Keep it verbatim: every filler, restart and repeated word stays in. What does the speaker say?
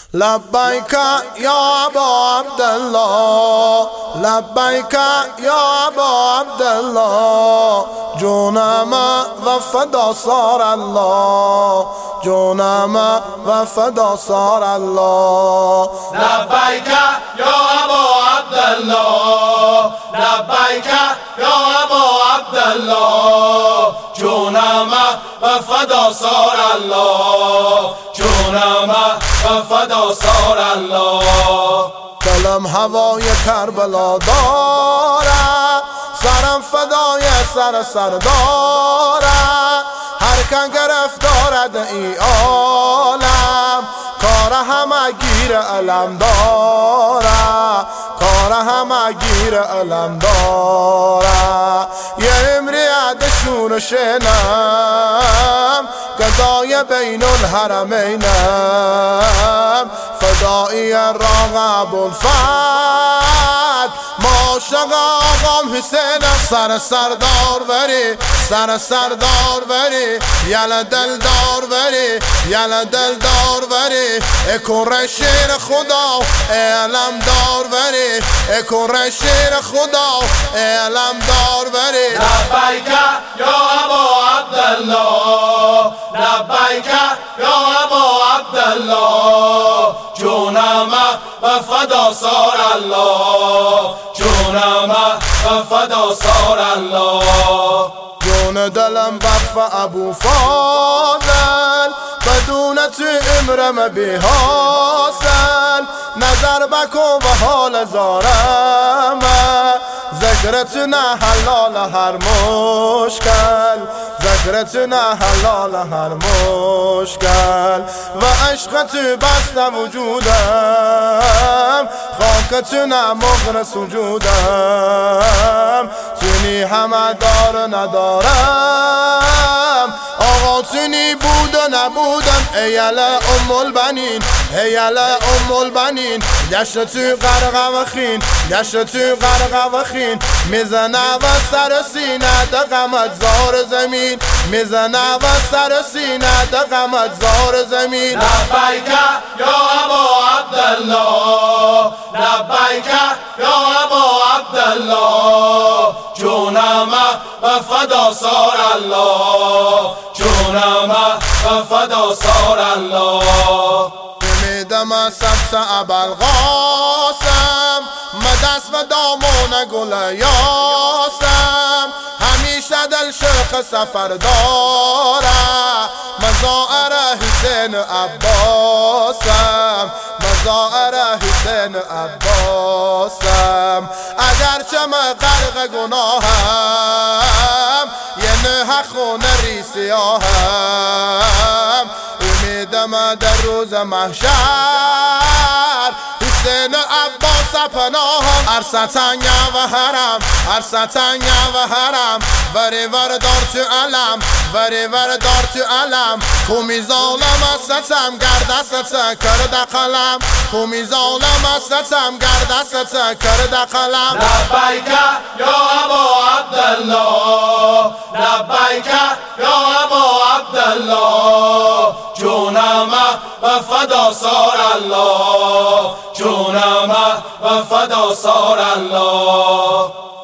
لبیک یا ابا عبدالله، لبیک یا ابا عبدالله، جونم و فدا صار الله، جونم و فدا صار الله. لبیک یا ابا عبدالله، لبیک یا ابا عبدالله، جونم و فدا صار الله، جونم و فدا صار الله. دلم هوای کربلا داره، سرم فدای سر سرداره، هر کن گرفتارد ای عالم، کار همه گیر علم داره، کار همه گیر علم داره. یه امری عدشون شنم، گدای بین الحرمینم، فدایی راغب الفت، ماشق آقام حسینم. سر سردار بری، سر سردار بری، یل دلدار بری، یل دلدار بری، اکن شیر خدا علم دار بری، اکن شیر خدا علم دار بری. لبیک یا ابا عبدالله، لبیک یا ابا عبدالله، جونم و فدا صار الله، جونم و فدا صار الله. جون دلم وقف ابو فاضل، بدون تو امرم بی حاصل، نظر بکن به حال زارم، ذکرت نه حلال هر مشکل، ذکرت نه حلال هر مشکل، و عشقت بست وجودم، خاکت نه مغر سجودم، تونی همه دار ندارم، آقا تونی بود و نبودم. ایل ام البنین، ایل ام البنین، گشت تو غرق و خین، گشت تو غرق و خین، میزنه و سر سینه دقمت زار زمین، میزنه و سر سینه دقمت زار زمین. لبیک یا ابا عبدالله، لبیک یا ابا عبدالله، جونم و فدا صار الله، جونم و فدا صار الله. میدم سبس ابوالقاسم، مدست و دامون گل یاسم، همیشه دل شوق سفر داره، مزائر حسین عباسم، مزائر حسین عباسم. اگرچه من غرق گناهم، یه نه خون ری سیاهم، امیدم در روز محشر حسین عباس پناهم. ارستن و حرم، ارستن و حرم، وری ور دار تو علم، وری ور دار تو علم، کومی ظالم استم گرد ستم کرده قلم، کومی ظالم استم گرد ستم کرده قلم. لبیک یا ابا عبدالله، لبیک یا ابا عبدالله، جونم و فدا صار الله، جونم و فدا صار الله.